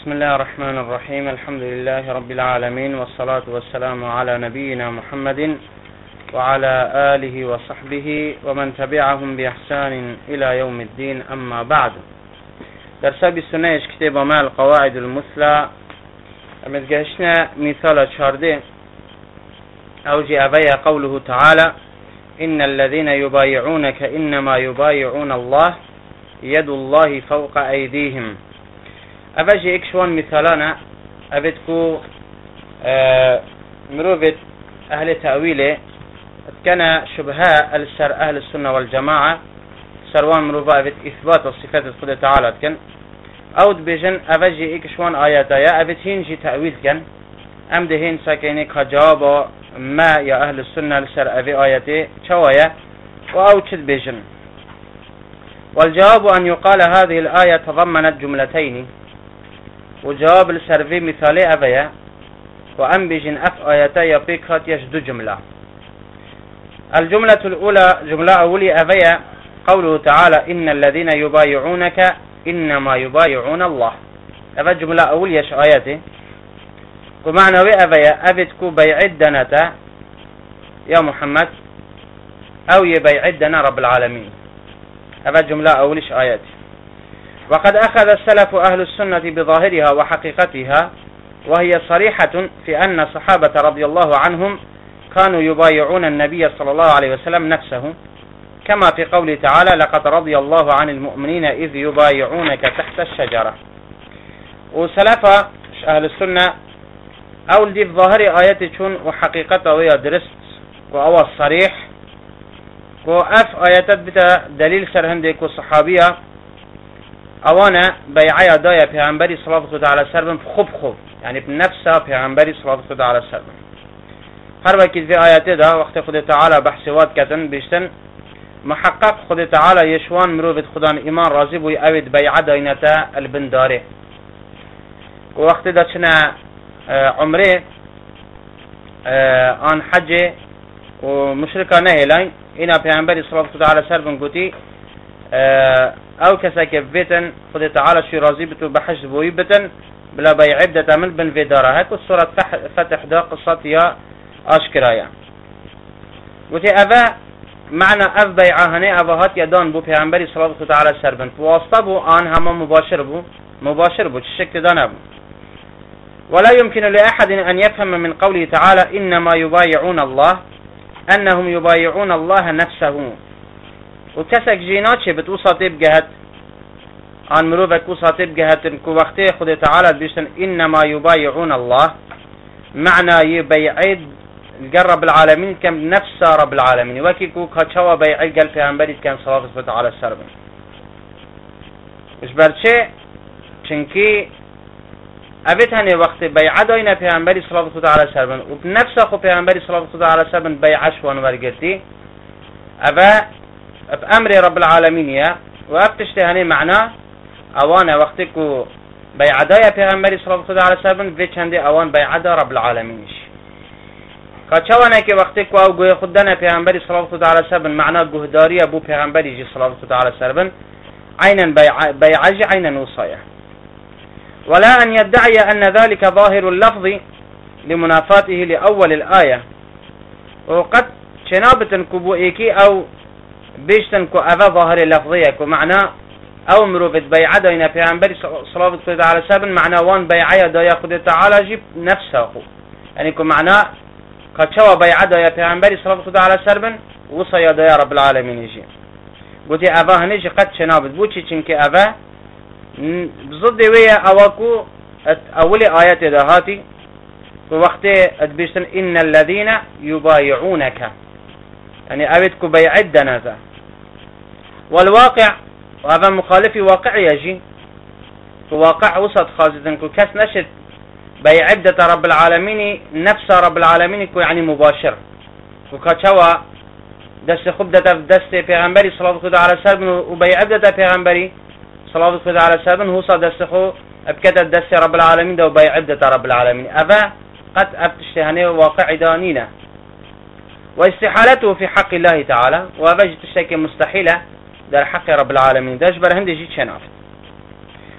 بسم الله الرحمن الرحيم. الحمد لله رب العالمين، والصلاة والسلام على نبينا محمد وعلى آله وصحبه ومن تبعهم بإحسان إلى يوم الدين. أما بعد، درس بالسنة كتاب ما القواعد المثلى متجهشنا مثال شارده أوجي أبي قوله تعالى: إن الذين يبايعونك إنما يبايعون الله يد الله فوق أيديهم. أبجي إكشوان مثالانا أبتكو مروفة أهل تأويله كان شبهاء السر أهل السنة والجماعة سروان مروفة أبت إثبات الصفات الخدة تعالى كان أود بجن أبجي إكشوان آياتا أبت هينجي تأويل كان أم دهين ساكينيك جواب ما يا أهل السنة لسر أبي آياتي شوايا وأو تشد بجن. والجواب أن يقال هذه الآية تضمنت جملتين، وجواب السرفي مثالي أبيا وأن بجن أف آياتا يبيكات يشدو جملة. الجملة الأولى جملة أولي أبيا قوله تعالى: إن الذين يبايعونك إنما يبايعون الله. أبا جملة أولي يش آياتي ومعنى أبيا أبتكو بيعدنا يا محمد أو يبيعدنا رب العالمين. أبا جملة أوليش آياتي. وقد أخذ السلف أهل السنة بظاهرها وحقيقتها، وهي صريحة في أن الصحابة رضي الله عنهم كانوا يبايعون النبي صلى الله عليه وسلم نفسه، كما في قوله تعالى: لقد رضي الله عن المؤمنين إذ يبايعونك تحت الشجرة. وسلف أهل السنة أول دي في ظاهر آياتي شون وحقيقتها وهي درست وأول صريح وأف آياتات بتا دليل سرهندك وصحابية أوانا بيعي دايا بيعنبري صلاة الله عليه وسلم خب يعني بنفسها بيعنبري صلاة الله عليه وسلم. هر وقت في آيات دا وقت خد تعالى بحثوات كتن بيشتن محقق خد تعالى يشوان مروفة خدان إيمان رازب ويأويد بيع داينتا البنداري. ووقت دا شنا عمره آن حج ومشركة نهلين إنا بيعنبري صلاة الله عليه وسلم قوتي او كساك بيتن خد تعالى شي راضي بتو بحج بوي بتن بلا بيع عدة من بن في دارها. هيك السورة فتح دا قصة يا اشكرايا وتي افا معنى اف بيعه هني افهات يدان بو پیغمبري صلى الله عليه وسلم واسطه بو ان هم مباشر بو الشكل دان ابو. ولا يمكن لاحد ان يفهم من قوله تعالى: انما يبايعون الله انهم يبايعون الله نفسه. وكسك جينات بتوصى جهت عن مروبك وصى جهت كو وقته خد تعالى بيشتن إنما يبايعون الله معنى يبيعد الجرب العالمين كم نفس رب العالمين وكي كو كشوا بيعد قال في أنبري كان صلاة الله على السرب مش برشة چنكي أبيتهني وقت بيعد أين في أنبري صلاة الله على السرب وبنفس خو في أنبري صلاة الله على السرب بيعش ونورجتي أبا بأمر رب العالمين يا وأبتشتهني معناه أوان وقتكو بيعدايا پیغمبری صلی الله علیه وسلم في چندی اوان بيعدا رب العالمینش کچوانا که وقتکو او گوی خودنا پیغمبری صلی الله علیه وسلم معناه گهداری ابو پیغمبری جی صلی الله علیه وسلم عينا بيعج عينا وصايا. ولا أن يدعي أن ذلك ظاهر اللفظ لمنافاته لأول الآية. وقد شنابة كبو إيكي أو بيشتن كو أفا ظاهر اللفظية كو معنى أو مروفت بيعة داينا في عنبري صلاة الله عليه وسلم معنى وان بيعة دا ياخد تعالى جيب نفسه يعني كو معنى قد شوى بيعة دا في عنبري صلاة الله عليه وسلم وصى دا يا رب العالمين يجي قلت أفا هنيجي قد شنابت بوشي چنك أفا بضد ويا أواكو أولي آيات دهاتي ووقت بيشتن إن الذين يبايعونك يعني أبدكو بيعدنا ذا. والواقع وهذا مخالف واقع يجي واقع وسط خاصة كو كاس نشد بيعدة رب العالمين نفس رب العالمين كو يعني مباشر وكاتشوا دست خبدة دست پیغمبری صلى الله عليه وسلم وبيعدة پیغمبری صلى الله عليه وسلم هو صد دست خو ابكت دست رب العالمين ده وبيعدة رب العالمين أفا قد أبتشتهني واقع دانينا. واستحالته في حق الله تعالى وأبجد الشيء مستحيلة در حق رب العالمين داش بر هندي جيت شناف.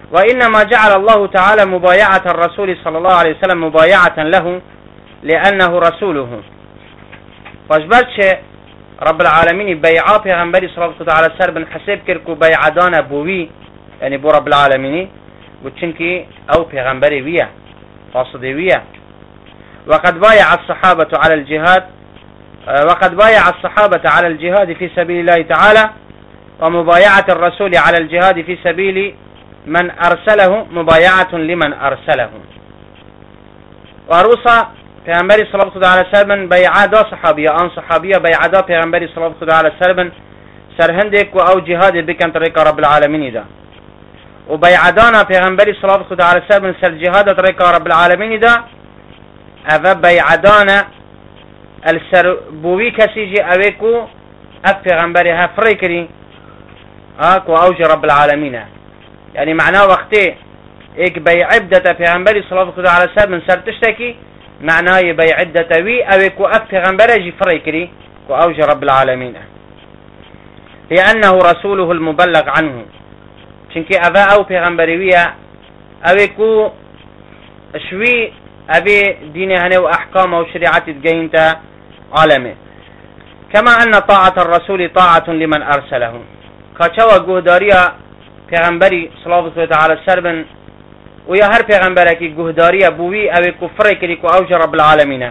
وإنما جعل الله تعالى مبايعة الرسول صلى الله عليه وسلم مبايعة له لأنه رسوله. وجبرش رب العالمين بيعا پیغمبری صلی الله علیه سر بن حساب کرد کو بیعدان بوی یعنی بو رب العالمین و چنکی او پیغمبری ویه قاصدی ویه. وقد بايع الصحابة على الجهاد على الجهاد في سبيل الله تعالى، ومبايعة الرسول على الجهاد في سبيل من أرسله مبايعة لمن أرسله. وروسا پیغمبری صلی الله علیه وسلم بیعه دا صحابیه آن صحابیه بیعه دا پیغمبری صلی الله علیه وسلم سرهندک و او جهاد بکن طریق رب العالمین دا و بیعه دانا پیغمبری صلی الله علیه وسلم سر جهاد طریق رب العالمین دا او بیعه دانا السر بوی کسی جی اوی کو اف پیغمبری ها فری کری کو اوج رب العالمین. یعنی معنا وقتی ایک بیعه بدتا پیغمبری صلی الله علیه وسلم سر تشتکی معناه بيعدة وي أو كو أف پیغمبر جي فريكري كو أوج رب العالمين، لأنه رسوله المبلغ عنه چنكي أبا أو پیغمبر ويا أو كو شوي أبي دينه هنه وأحكام وشريعة تجينتا عالمه. كما أن طاعة الرسول طاعة لمن أرسله كاچوا گهداريا پیغمبري صلى الله عليه وسلم و یا هر پیغمبره که گهداری بوی او کفر کری کو اوج رب العالمین.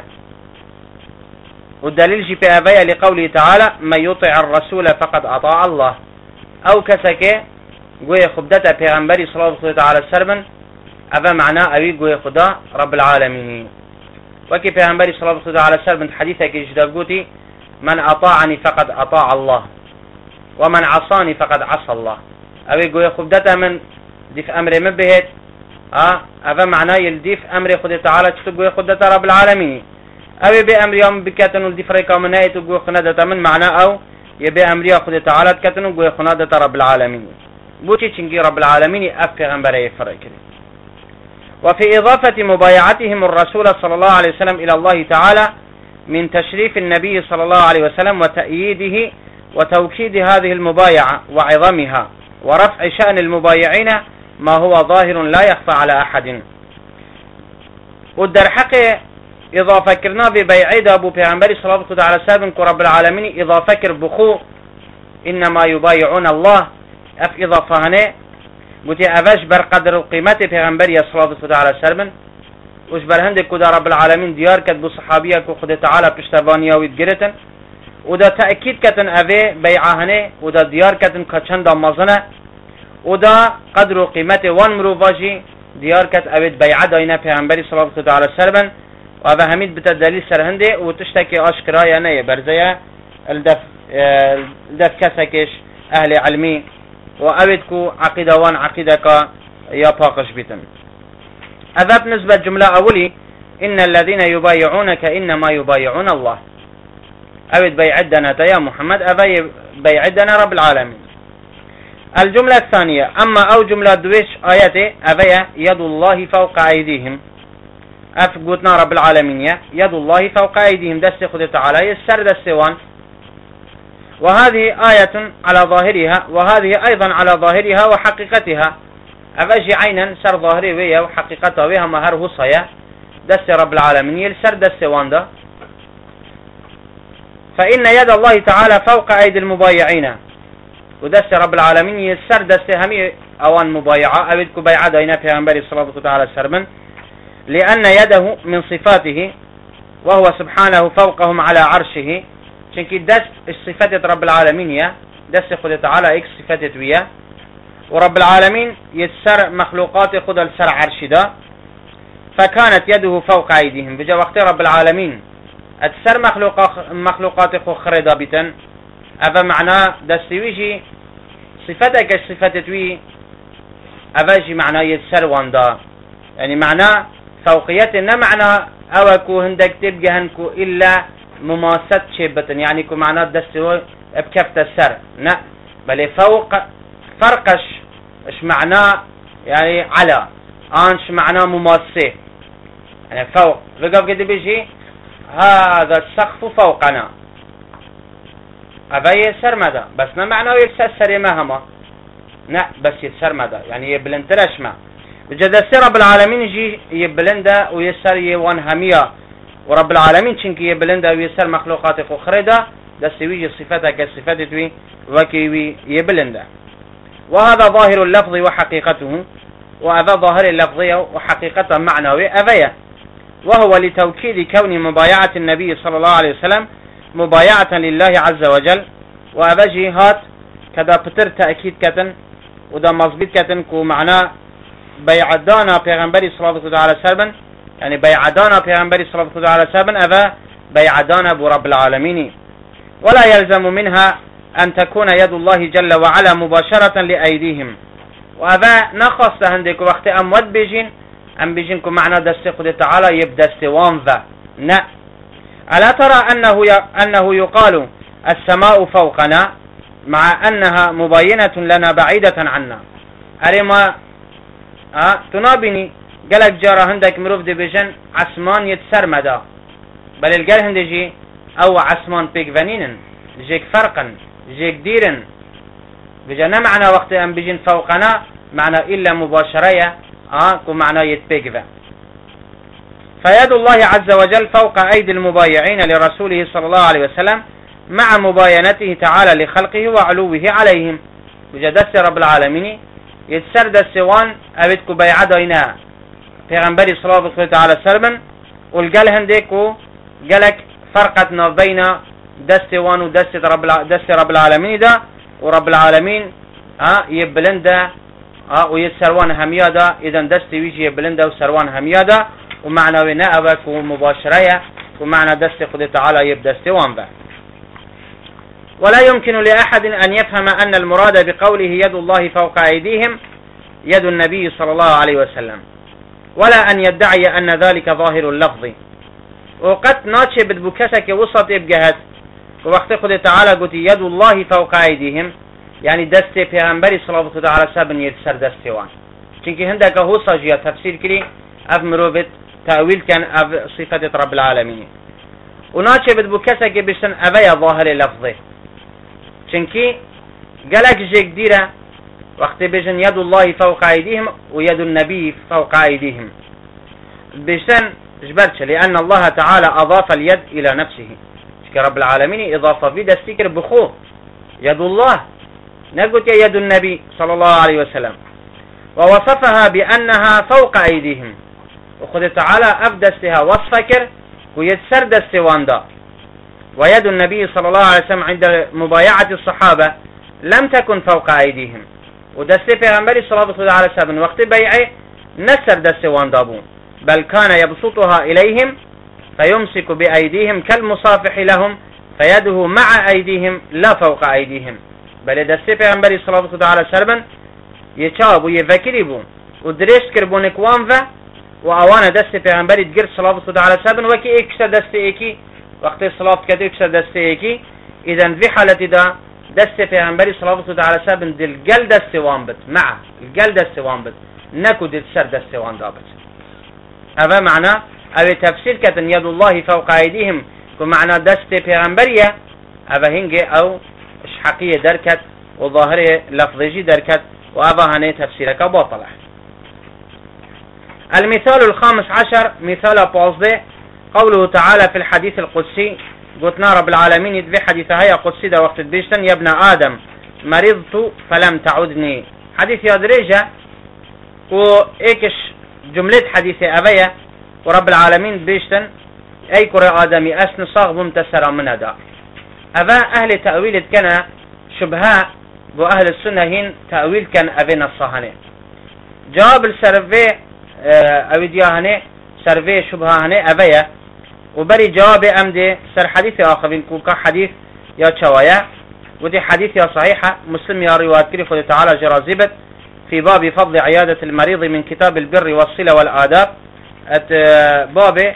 و دلیل جی پی اویا لقوله تعالی من یطع الرسول فقد اطاع الله، او کسا که گوی خبدت پیغمبری صلی الله علیه وسلم او معنا اوی گوی خدا رب العالمین. وکی پیغمبری صلی الله علیه وسلم حدیثه که جدا گوتی من اطاعنی فقد اطاع الله ومن عصاني فقد عصى الله. اوی گوی خبدت من دیف امر مبهت هذا معناه يلديف أمر خد تعالى تقول خد رب العالمين أو يبي أمر يوم بكتن ولديف ريكا من هاي تقول خنادة من معناه أو يبي أمر خد تعالى كتن وقول خنادة رب العالمين بوتي تشنجي رب العالمين أفق أمر يفرق. وفي إضافة مبايعتهم الرسول صلى الله عليه وسلم إلى الله تعالى من تشريف النبي صلى الله عليه وسلم وتأييده وتوكيد هذه المبايعة وعظمها ورفع شأن المبايعين ما هو ظاهر لا يخفى على أحد. ودر حق إضافة كرنا ببيعيد أبو پیغمبر صلى الله عليه وسلم رب العالمين إضافة كر بخو إنما يبايعون الله أف إضافة هنا بوتي أفاش بر قدر قيمة پیغمبر صلى الله عليه وسلم وش بر هندك كده رب العالمين ديار كد بصحابية كو خد تعالى پشتوانيا ويدگرتن ودا تأكيد كتن أفي بيعه هنا ودا ديار كتن كچند مزنه ودا قدر قيمة وان مروفاجي ديار كت أبد بيعة داينا پیغمبري صلى الله عليه وسلم وهذا هميد بتدليل سرهنده وتشتكي أشكرا يعني برزية الدف كسكش أهل علمي وأبدكو عقيدة وان عقيدة يا باقش بيتن. هذا بالنسبة جملة أولي إن الذين يبايعونك إنما يبايعون الله. أبد بيعدنا يا محمد أبي بيعدنا رب العالمين. الجملة الثانية أما أو جملة دويش آياته أبيا يد الله فوق أيديهم أفقوتنا رب العالمين يد الله فوق أيديهم دست خد تعالى يسر دستوان. وهذه آية على ظاهرها وهذه أيضا على ظاهرها وحقيقتها أفجي عينا سر ظاهري ويا وحقيقتها ويها مهر هصيا دست رب العالمين يسر دستوان ده. فإن يد الله تعالى فوق أيدي المبايعين ودست رب العالمين يسر دست همي اوان مبايعة أبدكو بيعة دينا في أنبري صلى الله عليه وسلم لأن يده من صفاته وهو سبحانه فوقهم على عرشه شنكي دست صفات رب العالمين يا دست خد تعالى اكس صفات ويا ورب العالمين يسر مخلوقات خد السر عرش دا فكانت يده فوق أيديهم بجا وقت رب العالمين السر مخلوقات خو خردا بيتن أفا معناه دستويجي صفتك صفتتوي أفاجي معناه يتسر واندا يعني معناه فوقيتنا معناه أوكو هندك تبقى هنكو إلا مماسة شبتن يعني كو معناه دستوي بكفت السر لا بل فوق فرقش اش معناه يعني على انش معناه مماسة يعني فوق رقب كده بيجي هذا السقف فوقنا أبا يسر ماذا بس ما معناه يكسر ما هما نه بس يتسر مدا يعني يبلندرش ما بجدسي رب العالمين يجي يبلنده ويسر يوان همية ورب العالمين چنك يبلنده ويسر مخلوقات أخرى ده دستويجي صفتها كصفات توي وكيوي يبلنده. وهذا ظاهر اللفظ وحقيقته، وهذا ظاهر اللفظية وحقيقته معنوي أبيا، وهو لتوكيد كون مبايعة النبي صلى الله عليه وسلم مبايعة لله عز وجل. وأبجي هات كذا بتر تأكيد كتن وده مظبوط كتن كو معناه بيعدانا پیغمبری صلی الله علیه وسلم، يعني بيعدانا پیغمبری صلی الله علیه وسلم أبا بيعدانا برب العالمين. ولا يلزم منها أن تكون يد الله جل وعلا مباشرة لأيديهم. وأبا نخص عندك وقت أمود بيجين أم بيجين كو معنى دست قد تعالى يبدست وانذا نا. ألا ترى أنه يقال السماء فوقنا مع أنها مبينة لنا بعيدة عنا. أريما تنابني قالك جارة هندك مروف دي بيجن عسمان يتسر مدا، بل القال هندجي أو عسمان بيك فنينن جيك فرقا جيك ديرن بجنا معنى وقت أن بيجن فوقنا معنى إلا مباشرية كو معنى يتبيك. فيد الله عز وجل فوق أيدي المبايعين لرسوله صلى الله عليه وسلم مع مباينته تعالى لخلقه وعلوه عليهم. بجدس رب العالمين يتسر دستوان أبدكو بيعدينا پیغمبری صلی الله علیه وسلم والقال هنديكو قالك فرقتنا بين دستوان ودست رب العالمين ده ورب العالمين يبلنده ويسروان همياده. إذا دست ويجي يبلنده وسروان همياده ومعنى ونأبك ومباشرية ومعنى دست قد تعالى يبدستوان به. ولا يمكن لأحد أن يفهم أن المراد بقوله يد الله فوق أيديهم يد النبي صلى الله عليه وسلم، ولا أن يدعي أن ذلك ظاهر اللفظ. وقد ناتش بدبكسك وسط إبجهت ووقت قد تعالى قلت يد الله فوق أيديهم يعني دست پیغمبری صلی الله علیه وسلم يتسر دستوان. چونك هندك هو صجية تفسير كري أف مروبت تأويل كان أف صفة رب العالمين. وناتش بدبكسك بشتن أبيا ظاهر اللفظ چونكي قالك جيك ديرة وقت بيجن يد الله فوق أيديهم ويد النبي فوق أيديهم بيجن جبرتش لأن الله تعالى أضاف اليد إلى نفسه. رب العالمين إضافة في دستيكر بخوه يد الله نقول يد النبي صلى الله عليه وسلم ووصفها بأنها فوق أيديهم. وخذ تعالى أبدستها وصفكر ويتسر دستوان دا. ويد النبي صلى الله عليه وسلم عند مبايعة الصحابة لم تكن فوق أيديهم. ودست پیغمبری صلی الله علیه وسلم وقت بیعه نسر دست واندابون بل كان يبسطها إليهم فيمسك بأيديهم كالمصافح لهم فيده مع أيديهم لا فوق أيديهم. بل دست پیغمبری صلی الله علیه وسلم يچاب ويفكري بون ودريش كربون كوان و اوان دست پیغمبری دگر صلی الله علیه وسلم وكي اكشتر دست ايكي وقت الصلاة كده اكشتر دست ايكي. اذا في حالة دا دست پیغمبری صلی الله علیه وسلم دل گل دست وان بت مع الگل دست وان بت نكو دل سر دست وان دابت. هذا معنى او تفسير كتن يد الله فوق ايديهم ومعنى دست پیغمبریه هذا هنگه او حقية دركت وظاهرة لفظي دركت وهذا هني تفسيرك باطلة. المثال الخامس عشر مثال بوزده قوله تعالى في الحديث القدسي قلتنا رب العالمين يدفي حديثها يا قدسي ده وقت بيشتن يا ابن آدم مرضت فلم تعودني. حديث يا درجة وإيكش جملة حديث أبيا ورب العالمين بيشتن أي كرة آدمي أسن صاغ ممتسرا من هذا. أبا أهل تأويل كان شبهاء وأهل السنة هين تأويل كان أبينا الصهنة جواب السرفي أودياهنة سرفي شبهاهنة أبيا وبري جواب أمدي سر حديث آخر بنكون كحديث يا شوايا ودي حديث يا صحيحة مسلم يا رواية كريف تعالى جرازبت في باب فضل عيادة المريض من كتاب البر والصلة والآداب باب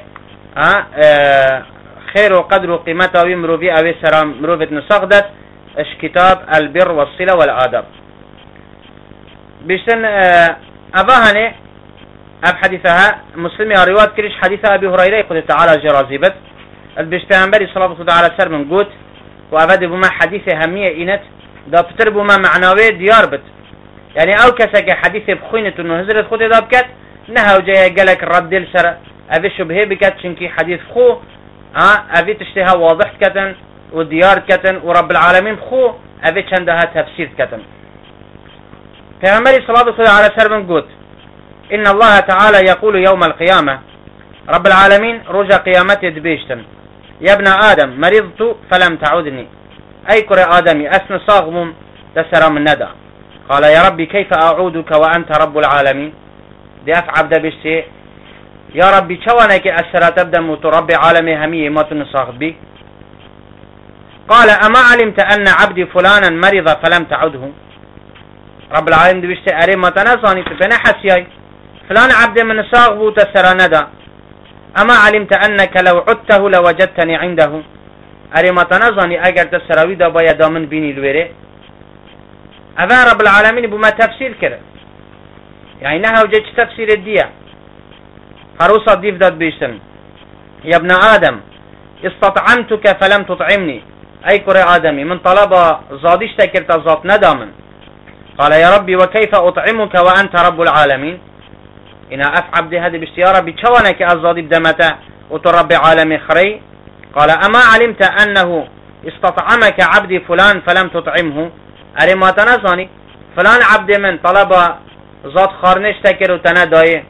خير وقدر قيمته ويمرو بي أبي سرام مروفة نصغدت اش كتاب البر والصلة والآداب بيشتن أباهني أب حديثها مسلم يا رواية كريش حديث أبي هريرة قد تعالى جرازيبت البشتان بري صلى الله عليه وسلم من قوت وأبد بما حديث همية إنت دا بتر بما معنوي ديار بت يعني او كسك حديث بخوينة انه هزرت خود دا بكت نهاو جاية قالك الرد سر افي شبهه بكت شنكي حديث خو افي تشتها واضح كتن وديار كتن ورب العالمين خو افي چندها تفسير كتن. پیغمبر صلى الله عليه وسلم قلت إن الله تعالى يقول يوم القيامة رب العالمين رجع قيامته دبيشتن يا ابن آدم مرضت فلم تعودني أي كرة آدمي أسن صاغم تسرى من ندى قال يا ربي كيف أعودك وأنت رب العالمين دي أفعب دبشتي يا ربي شوانك أسرى تبدأ متربي عالمي همية ما تنصاغ بي قال أما علمت أن عبدي فلانا مرض فلم تعده رب العالمين دبشتي أري ما تنصاني تبنى حسياي فلان عبد من صاغ تسرى ندى أما علمت أنك لو عدته لوجدتني عنده أري ما تنظني أجر تسراوي دا بايا دامن بيني الويري أفا رب العالمين بما تفسير كره يعني نها وجدت تفسير الدية هروسا ضيف داد بيشتن يا ابن آدم استطعمتك فلم تطعمني أي كره آدمي من طلب زادش تكرت زاد ندامن قال يا ربي وكيف أطعمك وأنت رب العالمين إنا أفعب دي هذه باشتيارة بتشوانك أزادي بدمته وتربي عالمي خري قال أما علمت أنه استطعمك عبدي فلان فلم تطعمه أري ما تنظني فلان عبد من طلب زاد خارنش تكر وتنداي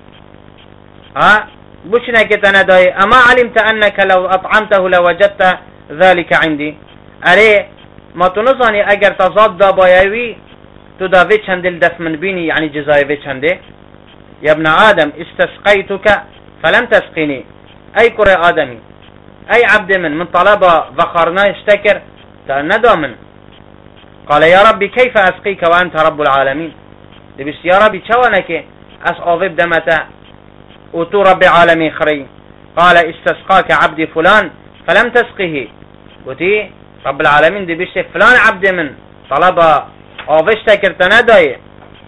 بوشنك تنداي أما علمت أنك لو أطعمته لوجدت ذلك عندي أري ما تنظني أجر تزاد دا بايوي تدافي چندل دف من بيني يعني جزايوي چنده يا ابن آدم استسقيتك فلم تسقني أي كرة آدمي أي عبد من طلب ذخرنا اشتكر ندى من قال يا ربي كيف أسقيك وأنت رب العالمين دبش يا ربي شوانك أسأضب دمته وتو رب عالمي خري قال استسقاك عبدي فلان فلم تسقه وتي رب العالمين دبش فلان عبد من طلب أضشتكر تندى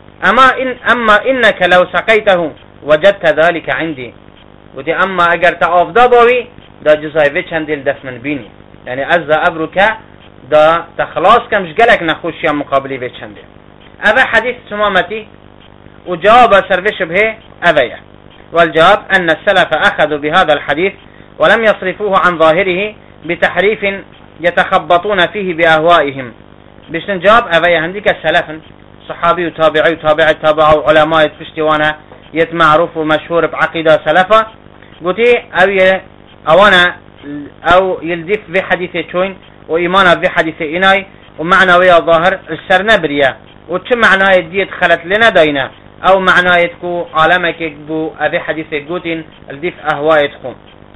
أما إنك لو سقيته وجدت ذلك عندي ودي أما أجر تأفضى بوي دا جزايفي چندل دفمن بيني يعني أزا أبرك دا تخلاص كمش قلق نخوش يا مقابلي في چندل أبا حديث سمامتي وجواب سرفش به أبايا والجواب أن السلف أخذوا بهذا الحديث ولم يصرفوه عن ظاهره بتحريف يتخبطون فيه بأهوائهم بشن جواب أبايا هنديك السلف صحابي وتابعي وتابعي تابعوا علماء تفشتوانا يتمعروف ومشهور بعقيدة سلفة قلتي أوانا أو يلدف في حديث شوين وإيمانا في حديث إناي ومعنى ويا ظاهر السر نبريا وش معنى يدي دخلت لنا دينا أو معنى يتكو عالمك بو أبي حديث قوتين الدف أهواء يتكو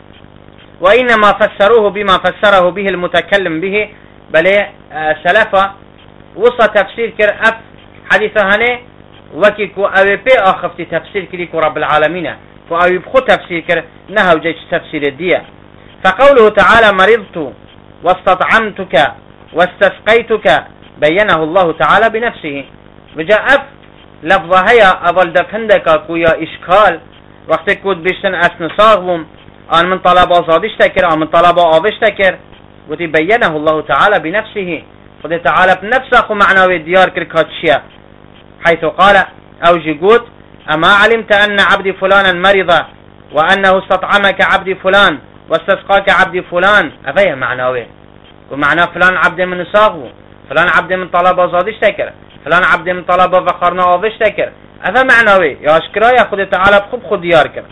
وإنما فسروه بما فسره به المتكلم به بل سلفة وصى تفسير كر أف حديثة هني وكي كو أوي بي آخفتي تفسير كلي كو رب العالمين كو أوي بخو تفسير كر نهو جيش تفسير الدية فقوله تعالى مرضت واستطعمتك واستسقيتك بينه الله تعالى بنفسه بجاء أف لفظة هيا أظل دفندك كويا إشكال وقت كود بيشتن أسن صاغهم آن من طلب أزادش تكر آن من طلب آبش تكر وتبينه الله تعالى بنفسه خد تعالى بنفسه معنى الديار كركاتشيا حيث قال أو جيقود أما علمت أن عبدي فلانا مرض وأنه استطعمك عبدي فلان واستسقاك عبدي فلان أفيه معناه ومعنى فلان عبد من صاغه فلان عبد من طلب أزادش تكر فلان عبد من طلب فخرنا آبش تكر أفا معناه يا أشكرا يا خد تعالى بخب خد ديار كر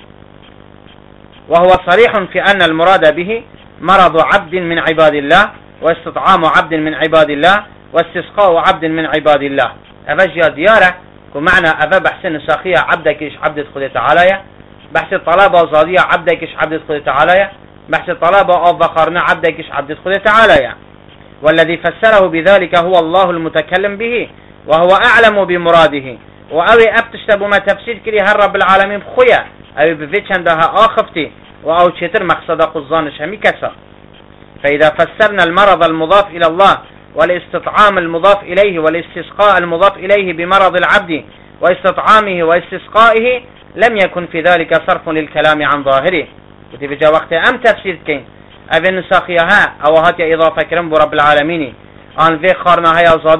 وهو صريح في أن المراد به مرض عبد من عباد الله واستطعام عبد من عباد الله واستسقاء عبد من عباد الله أفجأ ديارة ومعنى أفا بحث نساخية عبدك إيش عبد خد تعالى بحث طلب أزادية عبدك إيش عبد خد تعالى بحث طلب أفخرنا عبدك إيش عبد خد تعالى والذي فسره بذلك هو الله المتكلم به وهو أعلم بمراده وأوي أبتشتب ما تفسير كري هالرب العالمين بخويا أوي بفيتش عندها آخفتي وأو تشتر مقصد قزان شمي كسا فإذا فسرنا المرض المضاف إلى الله والاستطعام المضاف إليه والاستسقاء المضاف إليه بمرض العبد واستطعامه واستسقائه لم يكن في ذلك صرف للكلام عن ظاهره وتبجى وقت أم تفسير كين أبن نساخيها أو هاتي إضافة كرم برب العالمين آن في خارنا هيا زادين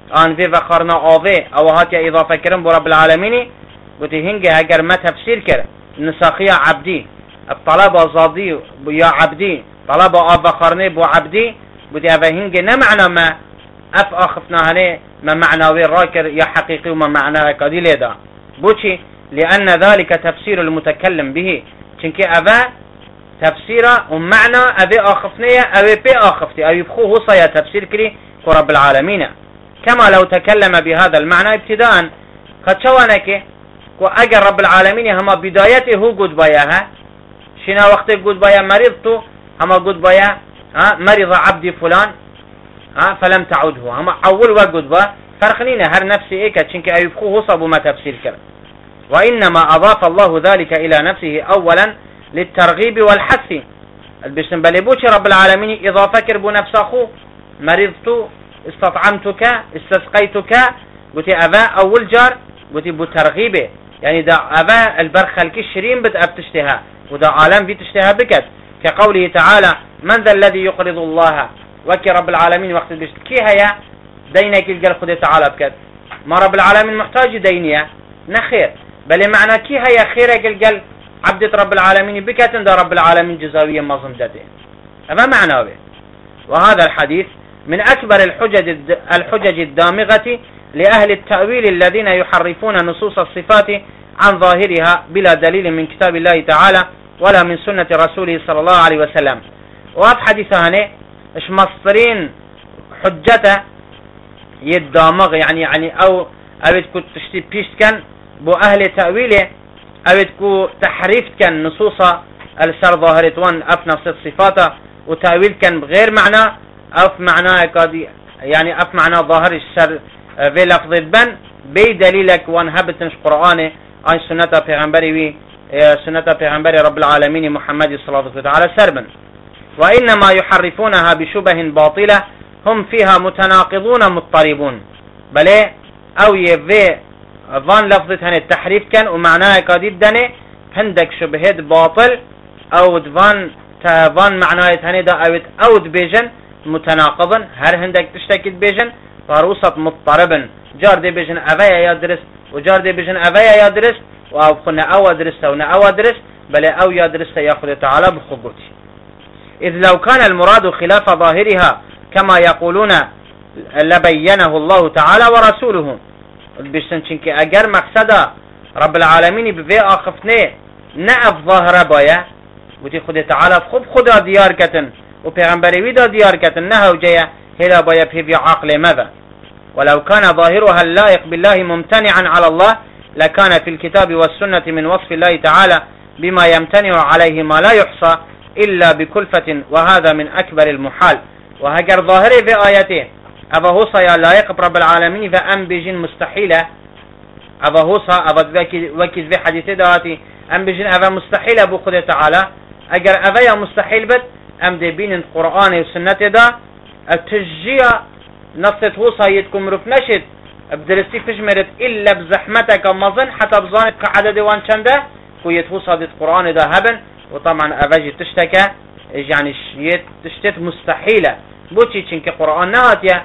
آن في وخارنا آوه أو هاتي إضافة كرم برب العالمين قلتي هنجي هجر ما تفسير كر نساخية عبدي الطلب زادي يا عبدي طلب آب وخارني بو عبدي قلتي هذا هنجي نمعنى ما أخفنا هني ما معنى راكر يا حقيقي وما معنى كدي ليدا بوشي لأن ذلك تفسير المتكلم به چنكي أبا تفسيره ومعنى أبي أخفنية أبي بي أخفتي أبي بخوه صيا تفسير كري كرب العالمين كما لو تكلم بهذا المعنى ابتداء قد شوانك وأجر رب العالمين هما بدايته هو قد بياها شنا وقت قد بيا مرضت هما قد بيا مرض عبدي فلان فلم تعده هما أول وقت با فرخنين هر نفسي إيكا چنك أبي بخوه صبو ما تفسير كري وإنما أضاف الله ذلك إلى نفسه أولا للترغيب والحث البشن بلبوش رب العالمين إضافة كربو نفس أخو مرضت استطعمتك استسقيتك قلت أبا أول جار قلت بترغيبه يعني دا أبا البرخة الكشرين بدأ بتشتها ودا عالم بتشتها بكت كقوله تعالى من ذا الذي يقرض الله وكي رب العالمين وقت البشت كي هيا دينك الجل خده تعالى بكت ما رب العالمين محتاج دينية نخير بل معنى كي هيا خيرك الجل عبدة رب العالمين بكتن دا رب العالمين جزاوية مظلم داده أما معنى به وهذا الحديث من أكبر الحجج الدامغة لأهل التأويل الذين يحرفون نصوص الصفات عن ظاهرها بلا دليل من كتاب الله تعالى ولا من سنة رسوله صلى الله عليه وسلم وهذا حديث هنا اش مصرين حجته يدامغ يعني أو تكون تشتي بيشت كان بو أهل تأويله أو تكون تحريف كان نصوص السر ظاهرة وان أف نفس الصفات وتأويل كان بغير معنى أف معنى يعني أف معنى ظاهر السر في لفظ بن بي دليلك وان هبتنش قرآن أي سنة پیغمبری سنة پیغمبر رب العالمين محمد صلى الله عليه وسلم وإنما يحرفونها بشبه باطلة هم فيها متناقضون مضطربون بل أو يفي ظن لفظة التحريف كان ومعناه قديد دني عندك شبهات باطل أو ظن معناه هني دا أو بيجن متناقضا هر عندك تشتكي بيجن فروسة مضطربا جار دي بيجن أبايا يدرس وجار دي بيجن أبايا يدرس وأو قلنا أو درسته ونا أو درس بل أو يدرسته يأخذ تعالى بخبوتي إذ لو كان المراد خلاف ظاهرها كما يقولون لبينه الله تعالى ورسوله بيشتن چنكي اگر مقصد رب العالمين بفي آخفتنه نعف ظاهر بايا وتي خود تعالى خدا ديار كتن وپیغمبری وی دا ديار كتن نهو جيا هلا بايا في عقل ماذا ولو كان ظاهرها اللائق بالله ممتنعا على الله لكان في الكتاب والسنة من وصف الله تعالى بما يمتنع عليه ما لا يحصى إلا بكلفة وهذا من أكبر المحال وهجر ظاهره في آياته أبا هوصا يا لائق برب العالمين فأم بيجين مستحيلة أبا هوصا أبا وكيد في حديثة دواتي أم بيجين أبا مستحيلة أبو خده تعالى أجر أبا يا مستحيل بد أم دي بين القرآن والسنة دا التجية نصت هوصا يتكم رف نشد بدرستي فجمرت إلا بزحمتك مظن حتى بظانب كعدد وان چنده كويت هوصا دي القرآن دا هبن وطبعا أباجي تشتكى يعني تشتت مستحيلة بوشي چنك قرآن نهاتيا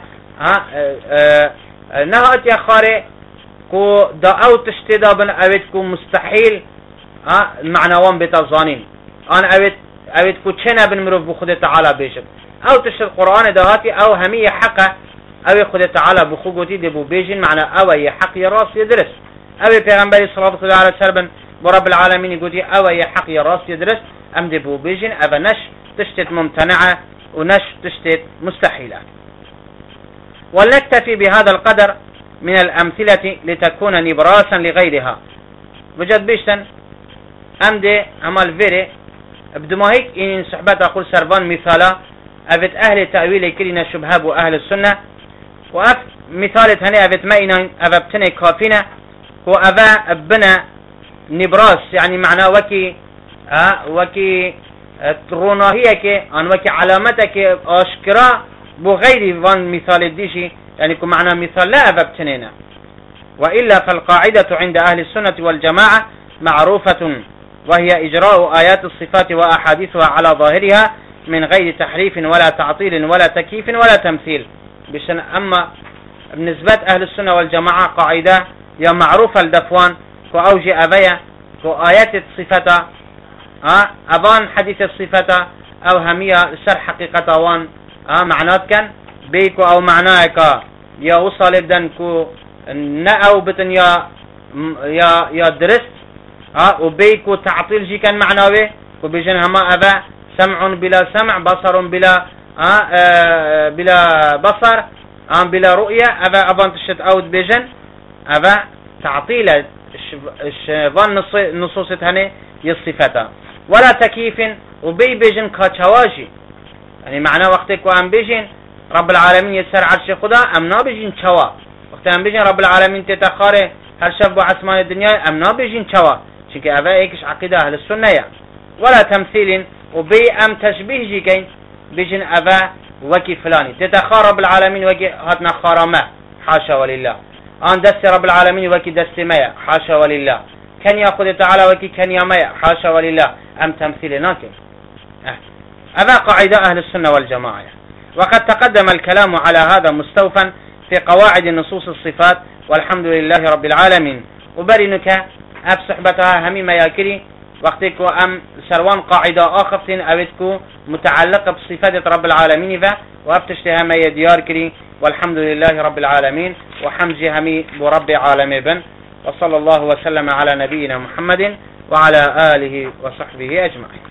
نهاتيا خاري كو دا او تشتدا بن اويت كو مستحيل معنى وان بتظانين ان اويت كو چنا بن مروف بخود تعالى بيشد او تشتد قرآن دهاتي او همية حقا او خود تعالى بخوتي دي بو بيجين معنى او يحق يراس يدرس او پیغمبر صلى الله عليه وسلم برب العالمين يقولي او يحق يراس يدرس ام دي بو بيجين او نش تشتت ممتنعة ونش تشتت مستحيلة ولنكتفي بهذا القدر من الأمثلة لتكون نبراسا لغيرها وجد بيشتن أمدي عمال فيري بدما هيك إن صحبات أقول سربان مثالا أفت أهل تأويل كلنا شبهاب أهل السنة وأف مثالة هني أفت مائنا أفبتني كافينا وأفا بنا نبراس يعني معناه وكي روناهيك عن وكي علامتك أشكرا بغير فان مثال ديشي يعني كو معنى مثال لا أببتنينا وإلا فالقاعدة عند أهل السنة والجماعة معروفة وهي إجراء آيات الصفات وأحاديثها على ظاهرها من غير تحريف ولا تعطيل ولا تكييف ولا تمثيل بشن أما بالنسبة أهل السنة والجماعة قاعدة يا معروفة الدفوان كو أوجي أبيا كو آيات الصفة أبان حديث الصفة أو همية سر حقيقة وان معنات كان بيكو أو معناك يا وصل بدن كو نأو بتن يا درست وبيكو تعطيل جي كان معناوي وبيجن هما أبا سمع بلا سمع بصر بلا بلا بصر بلا رؤية أبا تشت أود بيجن أبا تعطيل ظن نصوص هني يصفتها ولا تكييف وبي بيجن كاتشواجي يعني معناه وقتك وأم بيجن رب العالمين يسر عرش خدا أمنا بيجن شوا وقت أم بيجن رب العالمين تتخاره هل شب عثمان الدنيا أمنا بيجن شوا شكي أبا إيكش عقيدة أهل السنة ولا تمثيل وبي أم تشبيه جي كين بيجن أبا وكي فلاني تتخار رب العالمين وكي هاتنا خارما حاشا ولله دست رب العالمين وكي دست ميا حاشا ولله كان يأخذ تعالى وكي كان يميا حاشا ولله أم تمثيل ناكي هذا قاعدة أهل السنة والجماعة. وقد تقدم الكلام على هذا مستوفا في قواعد نصوص الصفات والحمد لله رب العالمين. وبرنك أب صحبتها همي مياكري وقتك وأم سروان قاعدة آخفتين أبتكو متعلقة بصفات رب العالمين وأبتشتها مي ديار كري والحمد لله رب العالمين وحمزي همي برب عالمي بن. وصلى الله وسلم على نبينا محمد وعلى آله وصحبه أجمعين.